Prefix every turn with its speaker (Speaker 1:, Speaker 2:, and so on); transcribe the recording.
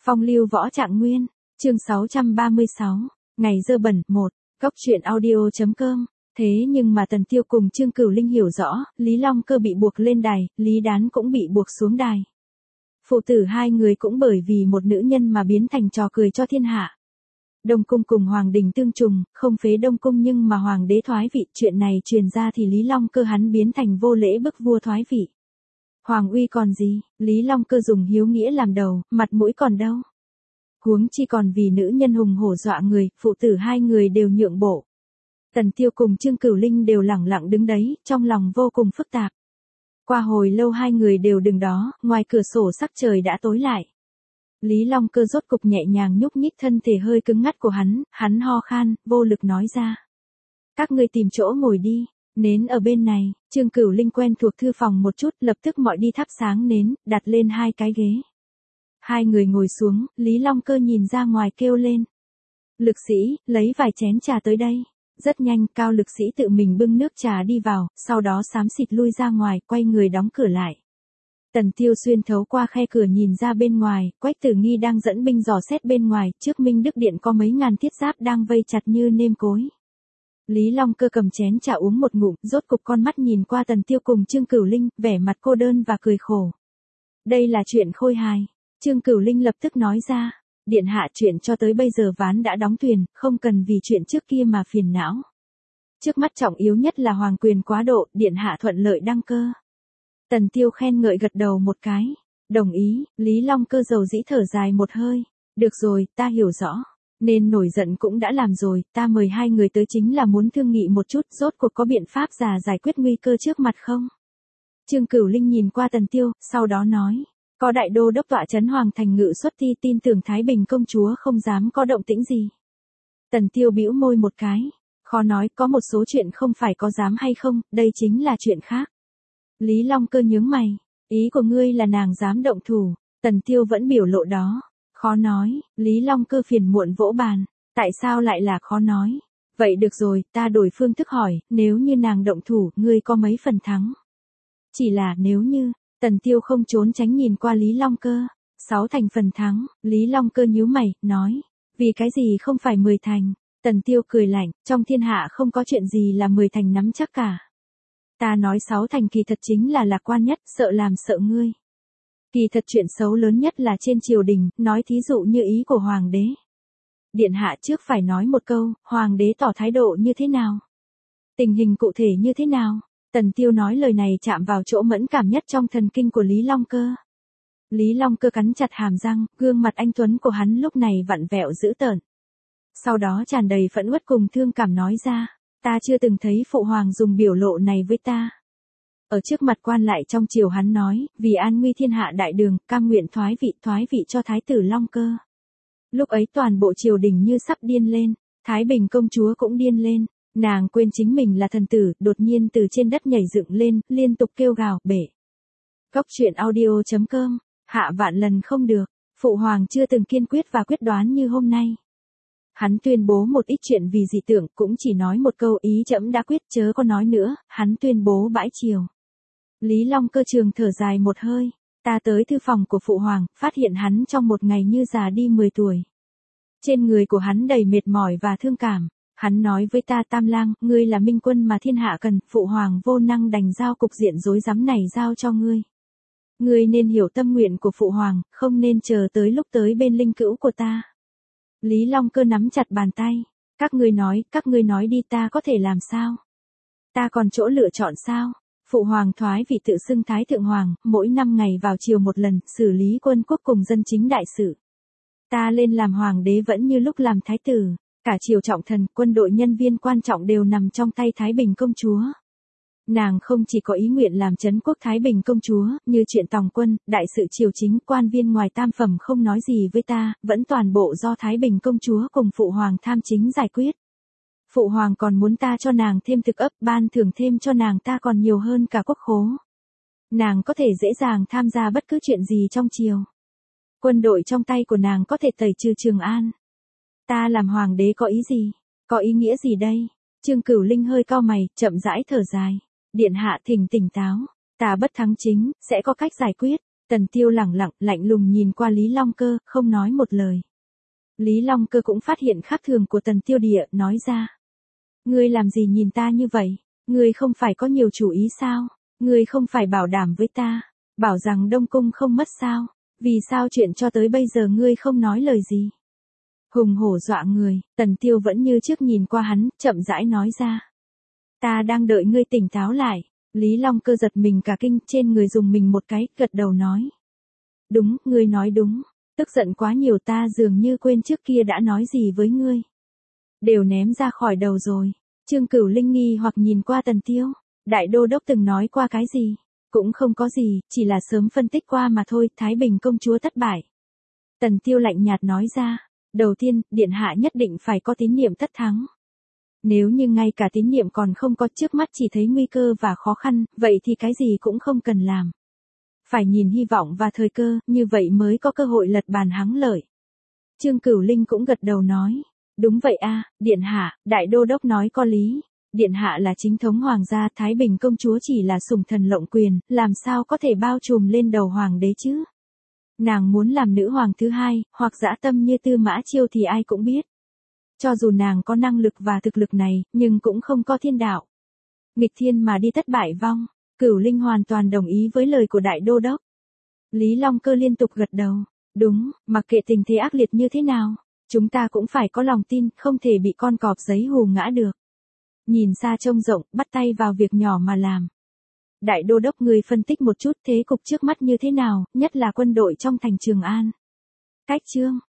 Speaker 1: Phong lưu võ trạng nguyên, chương 636, ngày dơ bẩn 1, góc truyện audio.com. Thế nhưng mà Tần Tiêu cùng Trương Cửu Linh hiểu rõ, Lý Long Cơ bị buộc lên đài, Lý Đán cũng bị buộc xuống đài. Phụ tử hai người cũng bởi vì một nữ nhân mà biến thành trò cười cho thiên hạ. Đông cung cùng hoàng đình tương trùng, không phế đông cung nhưng mà hoàng đế thoái vị, chuyện này truyền ra thì Lý Long Cơ hắn biến thành vô lễ bức vua thoái vị. Hoàng uy còn gì, Lý Long Cơ dùng hiếu nghĩa làm đầu, mặt mũi còn đâu. Huống chi còn vì nữ nhân hùng hổ dọa người, phụ tử hai người đều nhượng bộ. Tần Tiêu cùng Trương Cửu Linh đều lẳng lặng đứng đấy, trong lòng vô cùng phức tạp. Qua hồi lâu hai người đều đứng đó, ngoài cửa sổ sắc trời đã tối lại. Lý Long Cơ rốt cục nhẹ nhàng nhúc nhích thân thể hơi cứng ngắt của hắn ho khan, vô lực nói ra. Các ngươi tìm chỗ ngồi đi, nến ở bên này. Trương Cửu Linh quen thuộc thư phòng một chút, lập tức mọi đi thắp sáng nến, đặt lên hai cái ghế. Hai người ngồi xuống, Lý Long Cơ nhìn ra ngoài kêu lên. Lực sĩ, lấy vài chén trà tới đây. Rất nhanh, Cao lực sĩ tự mình bưng nước trà đi vào, sau đó xám xịt lui ra ngoài, quay người đóng cửa lại. Tần Tiêu xuyên thấu qua khe cửa nhìn ra bên ngoài, Quách Tử Nghi đang dẫn binh dò xét bên ngoài, trước Minh Đức Điện có mấy ngàn thiết giáp đang vây chặt như nêm cối. Lý Long Cơ cầm chén trà uống một ngụm, rốt cục con mắt nhìn qua Tần Tiêu cùng Trương Cửu Linh, vẻ mặt cô đơn và cười khổ. Đây là chuyện khôi hài. Trương Cửu Linh lập tức nói ra. Điện hạ, chuyện cho tới bây giờ ván đã đóng thuyền, không cần vì chuyện trước kia mà phiền não. Trước mắt trọng yếu nhất là hoàng quyền quá độ, điện hạ thuận lợi đăng cơ. Tần Tiêu khen ngợi gật đầu một cái. Đồng ý. Lý Long Cơ dầu dĩ thở dài một hơi. Được rồi, ta hiểu rõ. Nên nổi giận cũng đã làm rồi, ta mời hai người tới chính là muốn thương nghị một chút, rốt cuộc có biện pháp giải quyết nguy cơ trước mặt không? Trương Cửu Linh nhìn qua Tần Tiêu, sau đó nói. Có đại đô đốc tọa trấn hoàng thành ngự xuất ti, tin tưởng Thái Bình công chúa không dám có động tĩnh gì. Tần Tiêu bĩu môi một cái. Khó nói, có một số chuyện không phải có dám hay không, đây chính là chuyện khác. Lý Long Cơ nhướng mày. Ý của ngươi là nàng dám động thủ. Tần Tiêu vẫn biểu lộ đó. Khó nói. Lý Long Cơ phiền muộn vỗ bàn. Tại sao lại là khó nói? Vậy được rồi, ta đổi phương thức hỏi, nếu như nàng động thủ, ngươi có mấy phần thắng? Chỉ là nếu như. Tần Tiêu không trốn tránh nhìn qua Lý Long Cơ. 6 thành phần thắng. Lý Long Cơ nhíu mày, nói. Vì cái gì không phải 10 thành? Tần Tiêu cười lạnh, trong thiên hạ không có chuyện gì là 10 thành nắm chắc cả. Ta nói 6 thành kỳ thật chính là lạc quan nhất, sợ làm sợ ngươi. Kỳ thật chuyện xấu lớn nhất là trên triều đình, nói thí dụ như ý của hoàng đế. Điện hạ trước phải nói một câu, hoàng đế tỏ thái độ như thế nào? Tình hình cụ thể như thế nào? Tần Tiêu nói lời này chạm vào chỗ mẫn cảm nhất trong thần kinh của Lý Long Cơ. Lý Long Cơ cắn chặt hàm răng, gương mặt anh tuấn của hắn lúc này vặn vẹo dữ tợn. Sau đó tràn đầy phẫn uất cùng thương cảm nói ra, ta chưa từng thấy phụ hoàng dùng biểu lộ này với ta. Ở trước mặt quan lại trong triều hắn nói, vì an nguy thiên hạ đại đường, cam nguyện thoái vị cho thái tử Long Cơ. Lúc ấy toàn bộ triều đình như sắp điên lên, Thái Bình công chúa cũng điên lên. Nàng quên chính mình là thần tử, đột nhiên từ trên đất nhảy dựng lên, liên tục kêu gào, bể. Góc truyện audio.com, hạ vạn lần không được, phụ hoàng chưa từng kiên quyết và quyết đoán như hôm nay. Hắn tuyên bố một ít chuyện vì dị tưởng, cũng chỉ nói một câu ý trẫm đã quyết chớ có nói nữa, hắn tuyên bố bãi triều. Lý Long Cơ trường thở dài một hơi, ta tới thư phòng của phụ hoàng, phát hiện hắn trong một ngày như già đi 10 tuổi. Trên người của hắn đầy mệt mỏi và thương cảm. Hắn nói với ta, Tam Lang, ngươi là minh quân mà thiên hạ cần, phụ hoàng vô năng đành giao cục diện rối rắm này giao cho ngươi. Ngươi nên hiểu tâm nguyện của phụ hoàng, không nên chờ tới lúc tới bên linh cữu của ta. Lý Long Cơ nắm chặt bàn tay. Các ngươi nói đi, ta có thể làm sao? Ta còn chỗ lựa chọn sao? Phụ hoàng thoái vị tự xưng Thái Thượng Hoàng, mỗi 5 ngày vào triều một lần, xử lý quân quốc cùng dân chính đại sự. Ta lên làm hoàng đế vẫn như lúc làm thái tử. Cả triều trọng thần, quân đội nhân viên quan trọng đều nằm trong tay Thái Bình công chúa. Nàng không chỉ có ý nguyện làm trấn quốc Thái Bình công chúa, như chuyện tòng quân, đại sự triều chính, quan viên ngoài tam phẩm không nói gì với ta, vẫn toàn bộ do Thái Bình công chúa cùng phụ hoàng tham chính giải quyết. Phụ hoàng còn muốn ta cho nàng thêm thực ấp, ban thưởng thêm cho nàng ta còn nhiều hơn cả quốc khố. Nàng có thể dễ dàng tham gia bất cứ chuyện gì trong triều. Quân đội trong tay của nàng có thể tẩy trừ Trường An. Ta làm hoàng đế có ý gì? Có ý nghĩa gì đây? Trương Cửu Linh hơi cau mày, chậm rãi thở dài. Điện hạ thỉnh tỉnh táo. Ta bất thắng chính, sẽ có cách giải quyết. Tần Tiêu lẳng lặng, lạnh lùng nhìn qua Lý Long Cơ, không nói một lời. Lý Long Cơ cũng phát hiện khác thường của Tần Tiêu địa, nói ra. Ngươi làm gì nhìn ta như vậy? Ngươi không phải có nhiều chủ ý sao? Ngươi không phải bảo đảm với ta, bảo rằng Đông Cung không mất sao? Vì sao chuyện cho tới bây giờ ngươi không nói lời gì? Hùng hổ dọa người, Tần Tiêu vẫn như trước nhìn qua hắn, chậm rãi nói ra. Ta đang đợi ngươi tỉnh táo lại. Lý Long Cơ giật mình cả kinh, trên người dùng mình một cái, gật đầu nói. Đúng, ngươi nói đúng. Tức giận quá nhiều, ta dường như quên trước kia đã nói gì với ngươi. Đều ném ra khỏi đầu rồi. Chương Cửu Linh nghi hoặc nhìn qua Tần Tiêu. Đại đô đốc từng nói qua cái gì? Cũng không có gì, chỉ là sớm phân tích qua mà thôi. Thái Bình công chúa thất bại. Tần Tiêu lạnh nhạt nói ra. Đầu tiên, điện hạ nhất định phải có tín niệm tất thắng. Nếu như ngay cả tín niệm còn không có, trước mắt chỉ thấy nguy cơ và khó khăn, vậy thì cái gì cũng không cần làm. Phải nhìn hy vọng và thời cơ, như vậy mới có cơ hội lật bàn thắng lợi. Chương Cửu Linh cũng gật đầu nói. Đúng vậy a, điện hạ, đại đô đốc nói có lý. Điện hạ là chính thống hoàng gia, Thái Bình công chúa chỉ là sủng thần lộng quyền, làm sao có thể bao trùm lên đầu hoàng đế chứ? Nàng muốn làm nữ hoàng thứ hai, hoặc dã tâm như Tư Mã Chiêu thì ai cũng biết. Cho dù nàng có năng lực và thực lực này, nhưng cũng không có thiên đạo. Nghịch thiên mà đi thất bại vong. Cửu Linh hoàn toàn đồng ý với lời của đại đô đốc. Lý Long Cơ liên tục gật đầu. Đúng, mặc kệ tình thế ác liệt như thế nào, chúng ta cũng phải có lòng tin, không thể bị con cọp giấy hù ngã được. Nhìn xa trông rộng, bắt tay vào việc nhỏ mà làm. Đại đô đốc, người phân tích một chút thế cục trước mắt như thế nào, nhất là quân đội trong thành Trường An. Cách chương